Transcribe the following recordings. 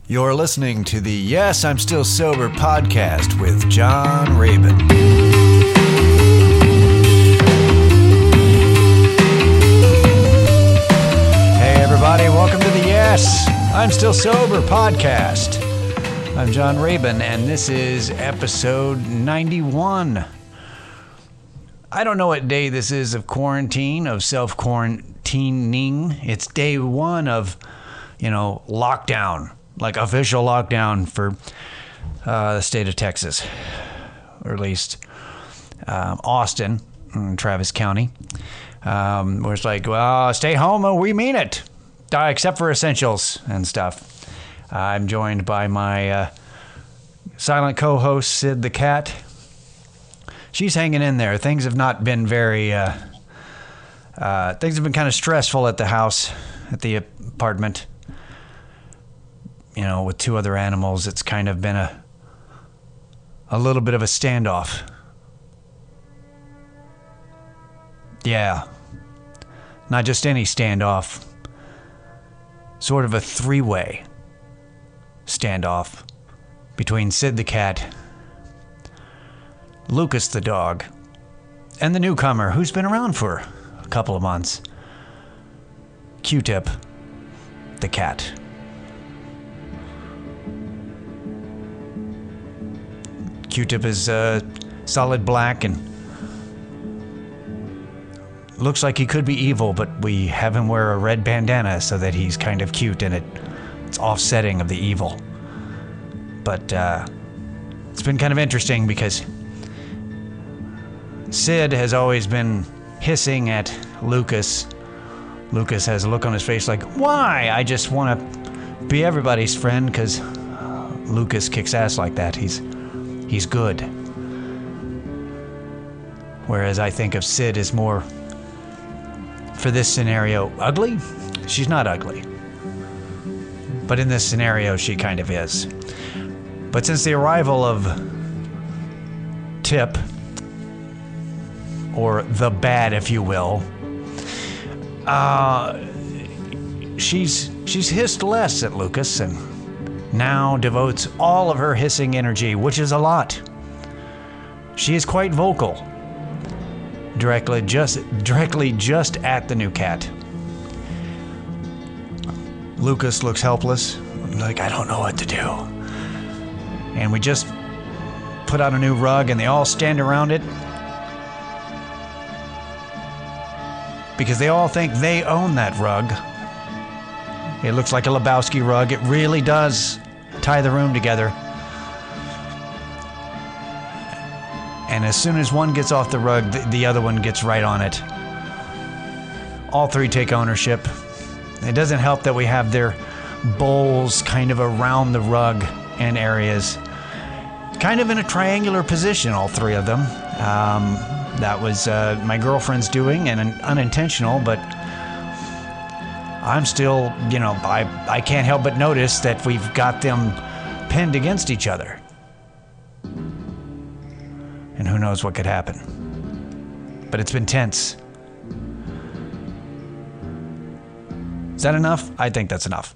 You're listening to the Yes, I'm Still Sober podcast with John Rabin. Hey everybody, welcome to the Yes, I'm Still Sober podcast. I'm John Rabin, and this is episode 91. I don't know what day this is of quarantine, of self-quarantining. It's day one of, lockdown. Like official lockdown for the state of Texas, or at least Austin, Travis County, where it's like, well, stay home, we mean it, except for essentials and stuff. I'm joined by my silent co-host, Sid the Cat. She's hanging in there. Things have not been very, things have been kind of stressful at the house, at the apartment. With two other animals, it's kind of been a little bit of a standoff. Yeah. Not just any standoff. Sort of a three-way standoff between Sid the cat, Lucas the dog, and the newcomer who's been around for a couple of months, Q-Tip the cat. Q-Tip is solid black and looks like he could be evil, but we have him wear a red bandana so that he's kind of cute and it's offsetting of the evil. But it's been kind of interesting because Sid has always been hissing at Lucas. Lucas has a look on his face like, why? I just want to be everybody's friend because Lucas kicks ass like that. He's good. Whereas I think of Sid as more, for this scenario, ugly? She's not ugly. But in this scenario, she kind of is. But since the arrival of Tip, or the bad, if you will, she's hissed less at Lucas and now devotes all of her hissing energy, which is a lot. She is quite vocal, directly just at the new cat. Lucas looks helpless, like, I don't know what to do. And we just put out a new rug and they all stand around it because they all think they own that rug. It looks like a Lebowski rug. It really does tie the room together. And as soon as one gets off the rug, the other one gets right on it. All three take ownership. It doesn't help that we have their bowls kind of around the rug and areas. Kind of in a triangular position, all three of them. That was my girlfriend's doing and unintentional, but I'm still, I can't help but notice that we've got them pinned against each other. And who knows what could happen. But it's been tense. Is that enough? I think that's enough.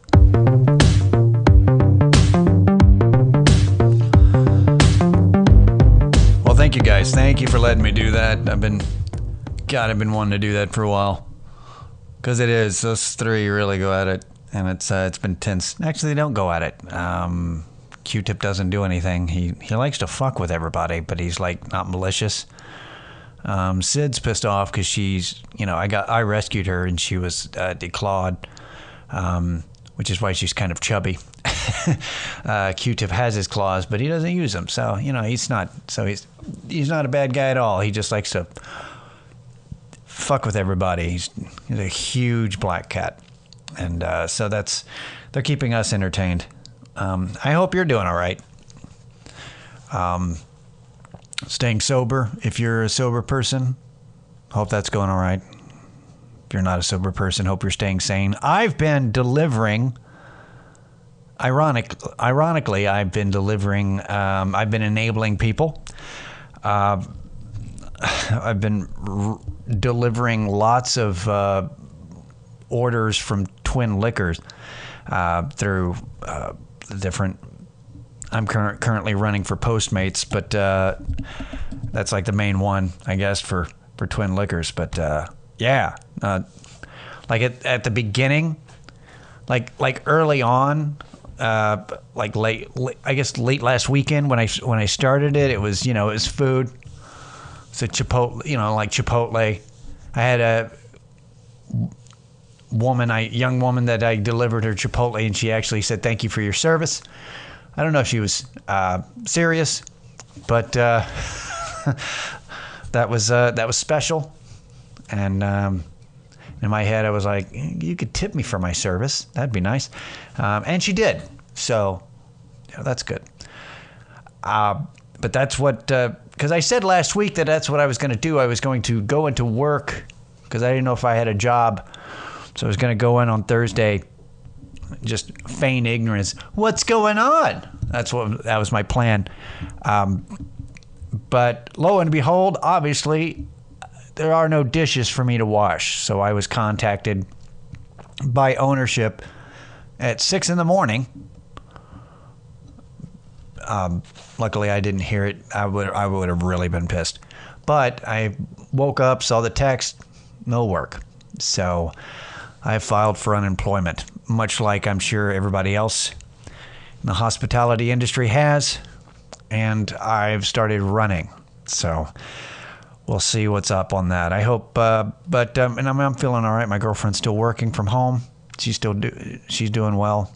Well, thank you guys. Thank you for letting me do that. I've been wanting to do that for a while. Because it is. Those three really go at it. And it's been tense. Actually, they don't go at it. Q-Tip doesn't do anything. He likes to fuck with everybody, but he's like not malicious. Sid's pissed off because she's, I rescued her and she was declawed, which is why she's kind of chubby. Q-Tip has his claws, but he doesn't use them. So, he's not a bad guy at all. He just likes to fuck with everybody. He's a huge black cat. And so they're keeping us entertained. I hope you're doing all right. Staying sober, if you're a sober person, hope that's going all right. If you're not a sober person, hope you're staying sane. I've been delivering, ironically, I've been enabling people. I've been delivering lots of orders from Twin Liquors through different. I'm currently running for Postmates, but that's like the main one, I guess, for Twin Liquors. But like at the beginning, like early on, like late, I guess late last weekend when I started it, it was food. It's a Chipotle, like Chipotle. I had a young woman that I delivered her Chipotle, and she actually said, "Thank you for your service." I don't know if she was serious, but that was special. And in my head, I was like, "You could tip me for my service. That'd be nice." And she did. So that's good. But that's what, because I said last week that that's what I was going to do. I was going to go into work because I didn't know if I had a job. So I was going to go in on Thursday, just feign ignorance. What's going on? That was my plan. But lo and behold, obviously, there are no dishes for me to wash. So I was contacted by ownership at 6 a.m. Luckily, I didn't hear it. I would have really been pissed. But I woke up, saw the text, no work. So I filed for unemployment, much like I'm sure everybody else in the hospitality industry has. And I've started running. So we'll see what's up on that. I hope, and I'm feeling all right. My girlfriend's still working from home. She's doing well.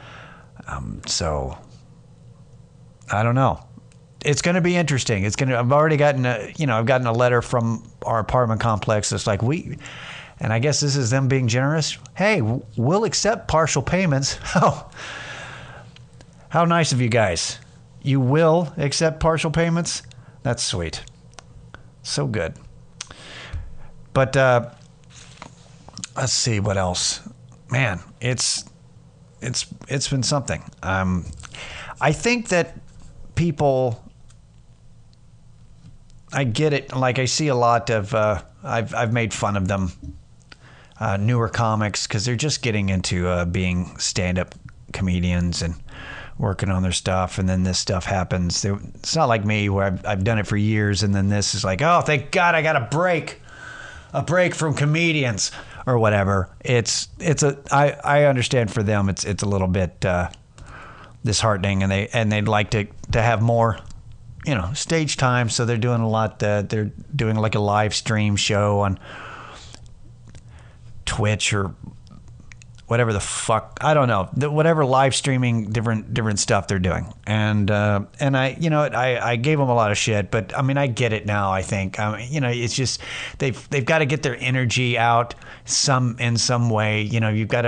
So I don't know. It's going to be interesting. I've already gotten I've gotten a letter from our apartment complex. It's like and I guess this is them being generous. Hey, we'll accept partial payments. Oh, how nice of you guys. You will accept partial payments? That's sweet. So good. But let's see what else. Man, it's been something. I think that people, I get it. Like I see a lot of, I've made fun of them, newer comics, because they're just getting into being stand-up comedians and working on their stuff, and then this stuff happens. It's not like me where I've done it for years, and then this is like, oh, thank God I got a break from comedians or whatever. I understand for them it's a little bit disheartening, and they'd like to have more stage time, so they're doing a lot. They're doing like a live stream show on Twitch or whatever the fuck, I don't know, whatever live streaming different stuff they're doing, and I gave them a lot of shit, but I mean I get it now. I think it's just they've got to get their energy out in some way. You've got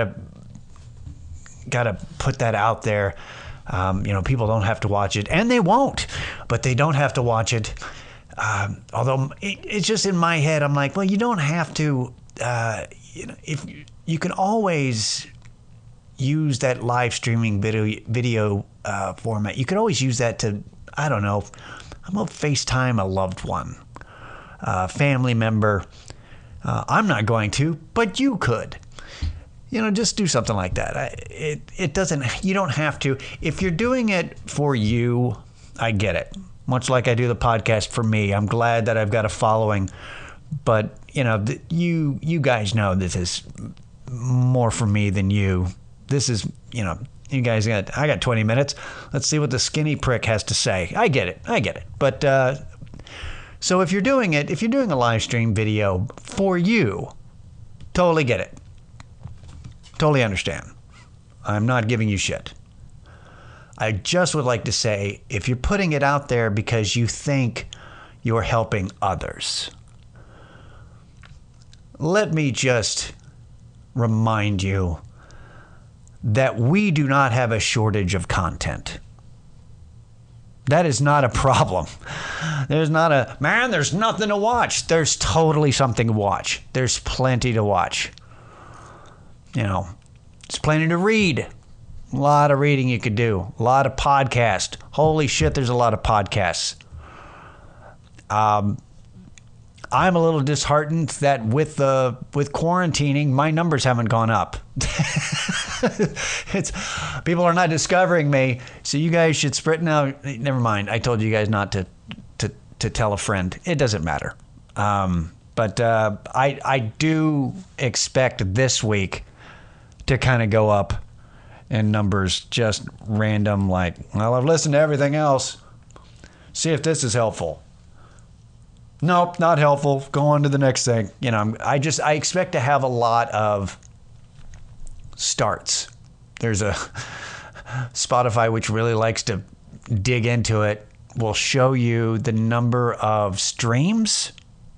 to put that out there. People don't have to watch it, and they won't, but they don't have to watch it. Although it's just in my head, I'm like, well, you don't have to. If you can always use that live streaming video format. You could always use that to, I don't know, I'm going to FaceTime a loved one, family member. I'm not going to, but you could. Just do something like that. It doesn't, you don't have to. If you're doing it for you, I get it. Much like I do the podcast for me. I'm glad that I've got a following, but you guys know this is more for me than you. This is, you guys I got 20 minutes. Let's see what the skinny prick has to say. I get it. But, so if you're doing a live stream video for you, totally get it. Totally understand. I'm not giving you shit. I just would like to say, if you're putting it out there because you think you're helping others, let me just remind you that we do not have a shortage of content. That is not a problem. There's nothing to watch. There's totally something to watch. There's plenty to watch. There's plenty to read. A lot of reading you could do. A lot of podcasts. Holy shit, there's a lot of podcasts. I'm a little disheartened that with quarantining, my numbers haven't gone up. People are not discovering me, so you guys should spread. No, never mind. I told you guys not to tell a friend. It doesn't matter. But I do expect this week to kind of go up in numbers, just random. Like, well, I've listened to everything else. See if this is helpful. Nope, not helpful. Go on to the next thing. You know, I expect to have a lot of starts. There's a Spotify which really likes to dig into it, will show you the number of streams,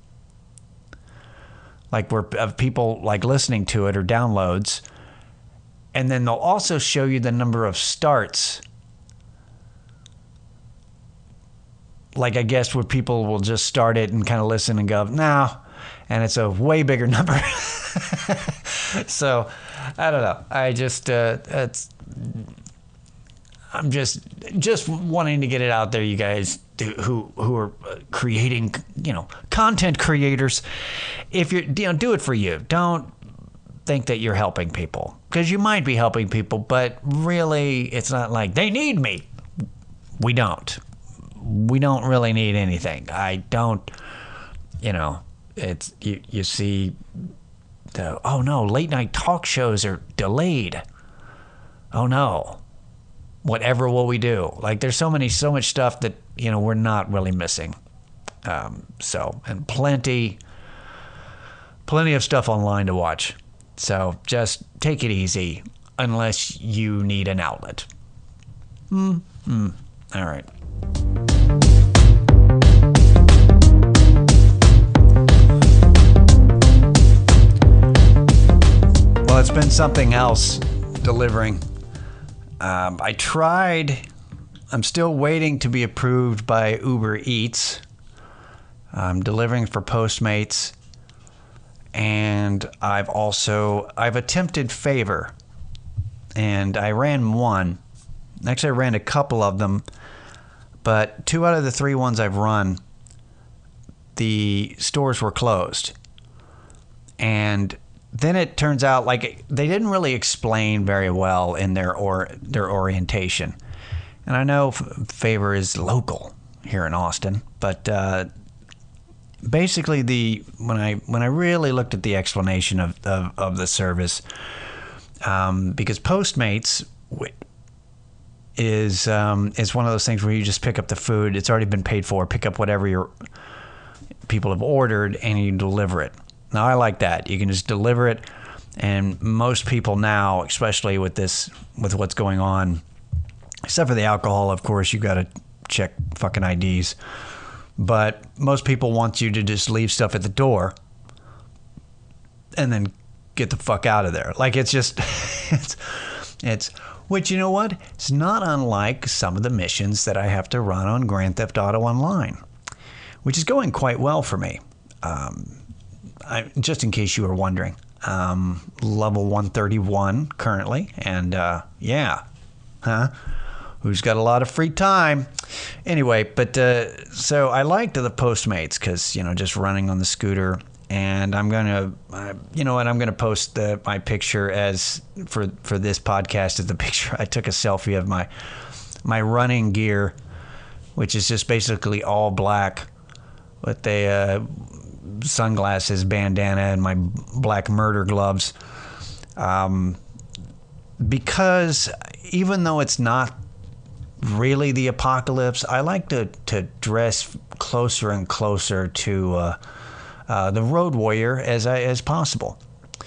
like of people like listening to it or downloads, and then they'll also show you the number of starts. Like, I guess where people will just start it and kind of listen and go, no, and it's a way bigger number. So, I don't know. I just, I'm just wanting to get it out there, you guys who are creating, content creators. If you're, do it for you. Don't think that you're helping people, because you might be helping people, but really, it's not like they need me. We don't really need anything. I don't, it's, you see oh no, late night talk shows are delayed. Oh no, whatever will we do? Like, there's so much stuff that, we're not really missing. And plenty of stuff online to watch. So just take it easy unless you need an outlet. All right. Well, it's been something else delivering. I tried. I'm still waiting to be approved by Uber Eats. I'm delivering for Postmates. And I've attempted Favor. And I ran one. Actually, I ran a couple of them. But 2 out of the 3 ones I've run, the stores were closed. And then it turns out like they didn't really explain very well in their orientation. And I know Favor is local here in Austin, but basically when I really looked at the explanation of the service, because Postmates is one of those things where you just pick up the food. It's already been paid for. Pick up whatever your people have ordered and you deliver it. Now, I like that. You can just deliver it, and most people now, especially with what's going on, except for the alcohol, of course, you got to check fucking IDs. But most people want you to just leave stuff at the door and then get the fuck out of there. Like, it's just, it's, which, you know what? It's not unlike some of the missions that I have to run on Grand Theft Auto Online, which is going quite well for me. Just in case you were wondering, level 131 currently, and who's got a lot of free time? Anyway, but so I liked the Postmates because just running on the scooter, and I'm gonna, I'm gonna post my picture as for this podcast as the picture. I took a selfie of my running gear, which is just basically all black with a sunglasses, bandana, and my black murder gloves, because even though it's not really the apocalypse, I like to dress closer and closer to the Road Warrior as possible,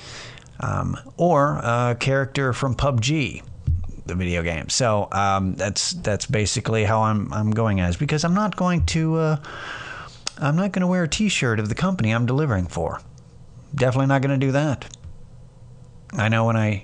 or a character from PUBG, the video game. So that's basically how I'm going as, because I'm not going to wear a T-shirt of the company I'm delivering for. Definitely not going to do that. I know when I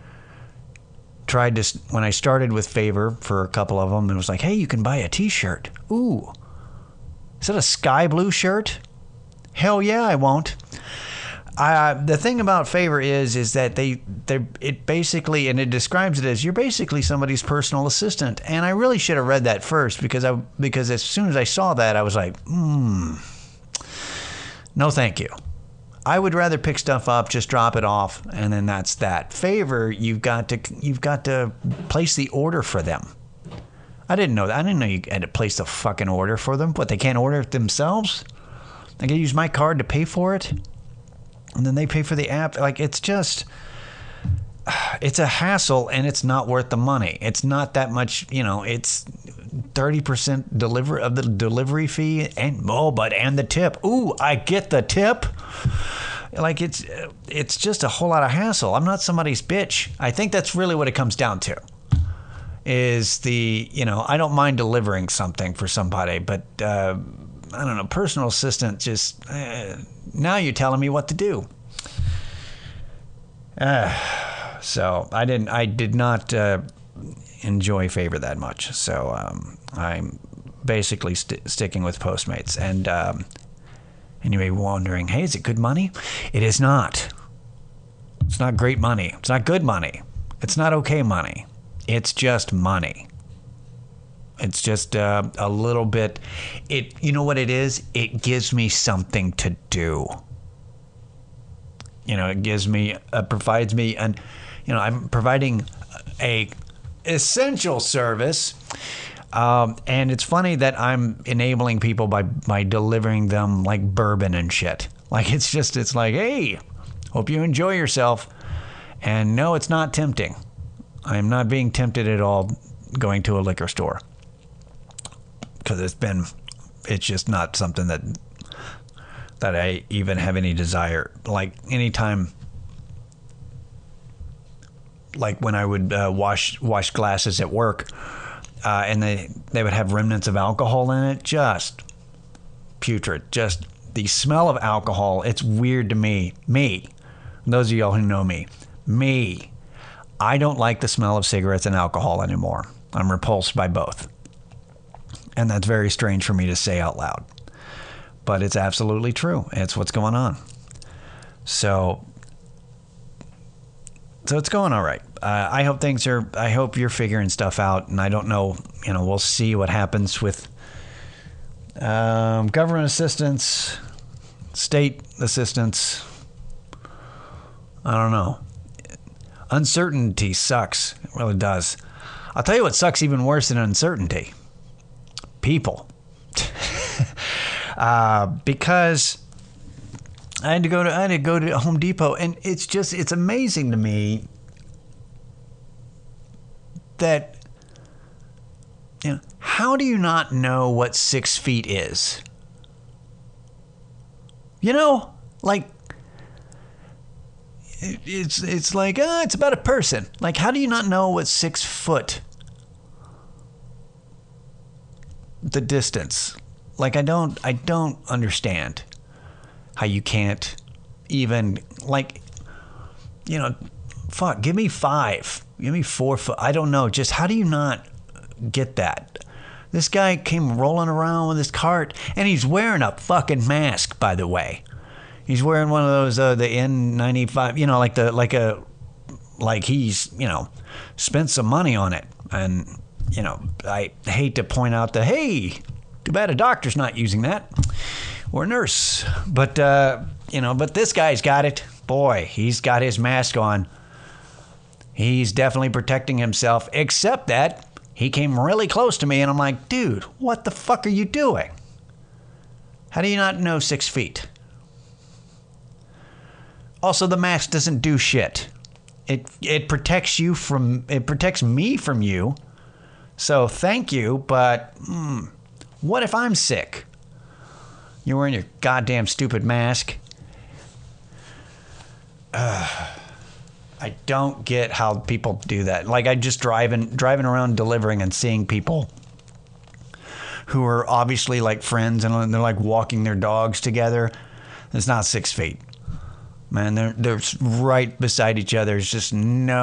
started with Favor for a couple of them, it was like, hey, you can buy a T-shirt. Ooh, is that a sky blue shirt? Hell yeah, I won't. The thing about Favor is that it basically, and it describes it as, you're basically somebody's personal assistant. And I really should have read that first, because as soon as I saw that, I was like, No, thank you. I would rather pick stuff up, just drop it off, and then that's that. Favor, you've got to place the order for them. I didn't know that. I didn't know you had to place the fucking order for them. What, they can't order it themselves? I can use my card to pay for it, and then they pay for the app. Like, it's a hassle, and it's not worth the money. It's not that much, it's 30% of the delivery fee, and the tip. Ooh, I get the tip. Like, it's just a whole lot of hassle. I'm not somebody's bitch. I think that's really what it comes down to. Is I don't mind delivering something for somebody, but I don't know, personal assistant just now you're telling me what to do. So I did not enjoy Favor that much. So I'm basically sticking with Postmates. And you may be wondering, hey, is it good money? It is not. It's not great money. It's not good money. It's not okay money. It's just money. It's just a little bit. You know what it is? It gives me something to do. It gives me, provides me, I'm providing a essential service. And it's funny that I'm enabling people by delivering them like bourbon and shit. Like, it's like, hey, hope you enjoy yourself. And no, it's not tempting. I am not being tempted at all going to a liquor store. Because it's just not something that I even have any desire. Like, anytime, like when I would wash glasses at work, and they would have remnants of alcohol in it, just putrid. Just the smell of alcohol, it's weird to me. Those of y'all who know me, I don't like the smell of cigarettes and alcohol anymore. I'm repulsed by both. And that's very strange for me to say out loud. But it's absolutely true. It's what's going on. So it's going all right. I hope you're figuring stuff out. And I don't know, we'll see what happens with government assistance, state assistance. I don't know. Uncertainty sucks. It really does. I'll tell you what sucks even worse than uncertainty. People. Because I had to go to Home Depot, and it's amazing to me that, how do you not know what 6 feet is? Like, it's like, it's about a person. Like, how do you not know what 6 foot, the distance? Like, I don't understand how you can't even, like, fuck, give me 5, give me 4 foot. I don't know. Just how do you not get that? This guy came rolling around with his cart, and he's wearing a fucking mask, by the way. He's wearing one of those, the N95, like he's, spent some money on it. And, I hate to point out that, hey, too bad a doctor's not using that, or a nurse. But, but this guy's got it. Boy, he's got his mask on. He's definitely protecting himself, except that he came really close to me, and I'm like, dude, what the fuck are you doing? How do you not know 6 feet? Also, the mask doesn't do shit. It protects me from you. So thank you, but what if I'm sick? You're wearing your goddamn stupid mask. I don't get how people do that. Like, I just driving around delivering and seeing people who are obviously like friends, and they're like walking their dogs together. It's not 6 feet. Man, they're right beside each other. It's just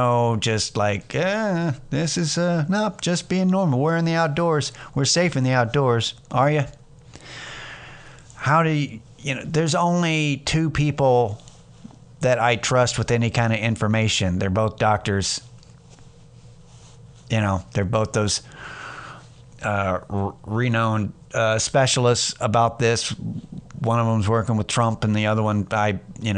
this is nope, just being normal. We're in the outdoors. We're safe in the outdoors. Are you? How do you, there's only 2 people that I trust with any kind of information. They're both doctors. They're both those renowned specialists about this one of them's working with Trump, and the other one I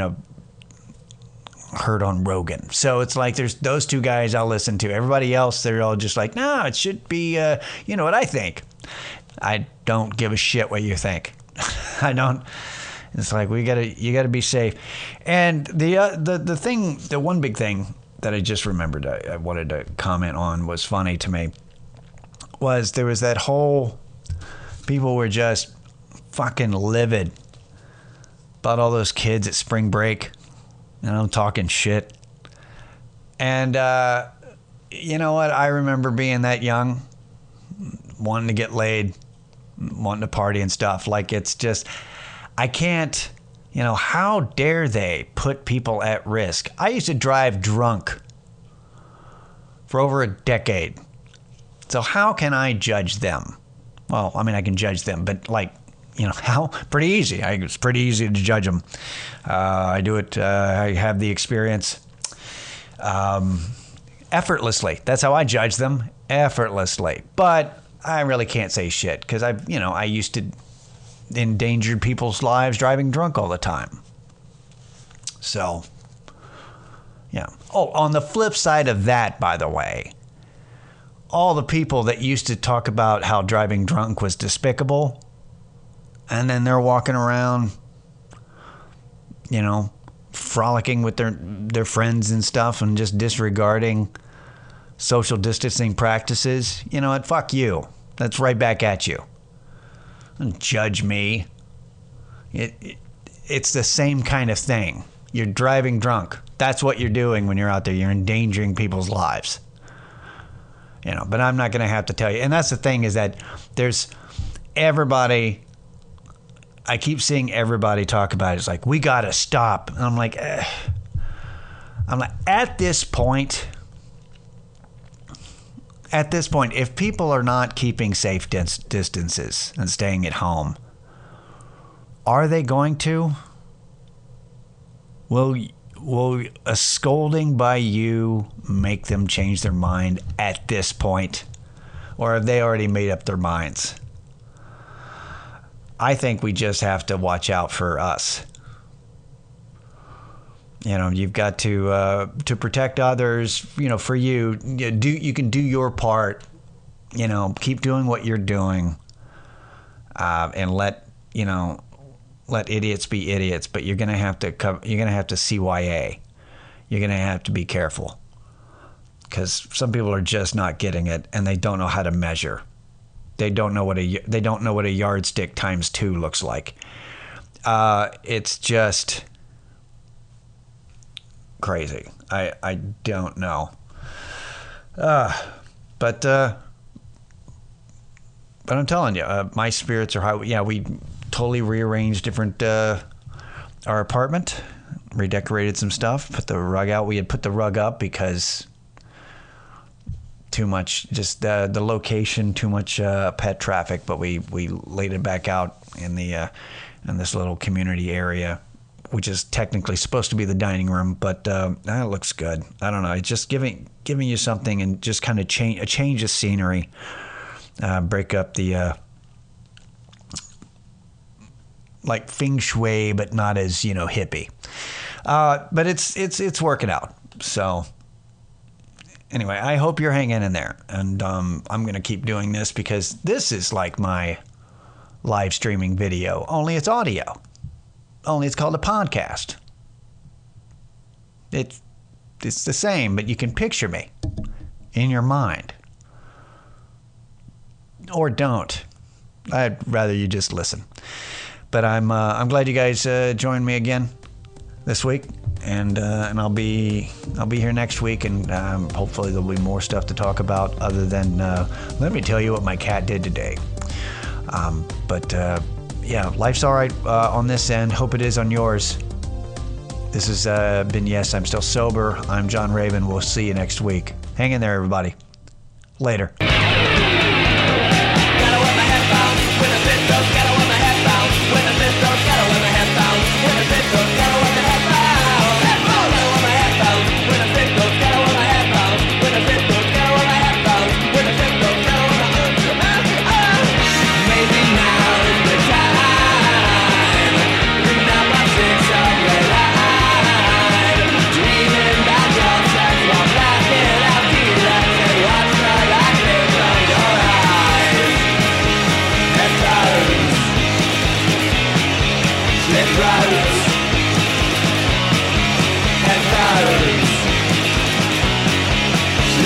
heard on Rogan. So it's like there's those two guys I'll listen to. Everybody else, they're all just like, no, it should be, you know what I think. I don't give a shit what you think. I don't. It's like you gotta be safe. And the one big thing that I just remembered I wanted to comment on was funny to me was there was that whole people were just fucking livid about all those kids at spring break, talking shit. And you know what? I remember being that young, wanting to get laid, wanting to party and stuff. Like, it's just, I can't, how dare they put people at risk? I used to drive drunk for over a decade. So how can I judge them? Well, I mean, I can judge them, but how? Pretty easy. It's pretty easy to judge them. I do it. I have the experience effortlessly. That's how I judge them, effortlessly. But I really can't say shit because I used to endanger people's lives driving drunk all the time. So, yeah. Oh, on the flip side of that, by the way, all the people that used to talk about how driving drunk was despicable, and then they're walking around, frolicking with their friends and stuff and just disregarding social distancing practices. You know what? Fuck you. That's right back at you. Don't judge me. It's the same kind of thing. You're driving drunk. That's what you're doing when you're out there. You're endangering people's lives. But I'm not going to have to tell you. And that's the thing, is that there's everybody. I keep seeing everybody talk about it. It's like, we got to stop. And I'm like, at this point, if people are not keeping safe distances and staying at home, are they going to? Will a scolding by you make them change their mind at this point? Or have they already made up their minds? I think we just have to watch out for us. You've got to protect others. For you, you can do your part. Keep doing what you're doing, and let idiots be idiots. But you're gonna have to CYA. You're gonna have to be careful, because some people are just not getting it, and they don't know how to measure. They don't know what a yardstick times 2 looks like. It's just crazy. I don't know. But I'm telling you, my spirits are high. Yeah, we totally rearranged different our apartment, redecorated some stuff, put the rug out. We had put the rug up because too much, just the location, too much pet traffic, but we laid it back out in in this little community area, which is technically supposed to be the dining room, but it looks good. I don't know. It's just giving you something, and just kind of a change of scenery, break up the like feng shui, but not as hippie. But it's working out. So anyway, I hope you're hanging in there, and I'm gonna keep doing this because this is like my live streaming video, only it's audio. Only it's called a podcast. It's the same, but you can picture me in your mind. Or don't. I'd rather you just listen. But I'm glad you guys joined me again this week, and I'll be here next week, and hopefully there'll be more stuff to talk about other than let me tell you what my cat did today. Yeah, life's all right on this end. Hope it is on yours. This has been Yes, I'm Still Sober. I'm John Raven. We'll see you next week. Hang in there, everybody. Later. Maybe now is the time.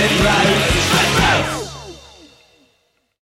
life.